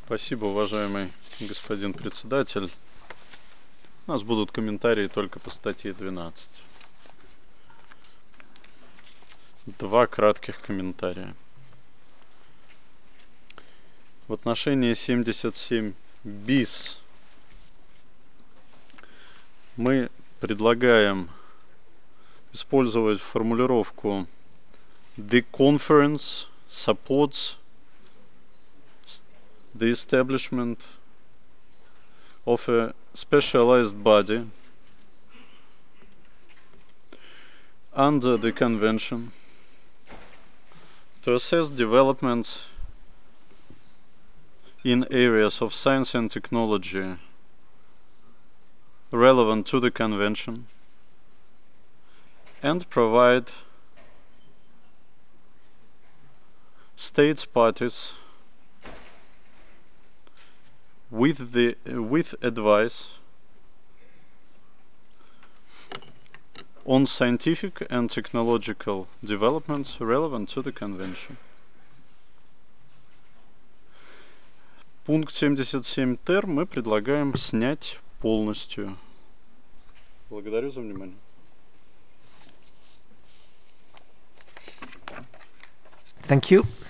Спасибо, уважаемый господин председатель. У нас будут комментарии только по статье 12. Два кратких комментария. В отношении 77 bis мы предлагаем использовать формулировку The conference supports the establishment of a specialized body under the convention to assess developments in areas of science and technology relevant to the convention and provide states parties with advice on scientific and technological developments relevant to the convention. Пункт 77 тер мы предлагаем снять полностью. Благодарю за внимание. Thank you.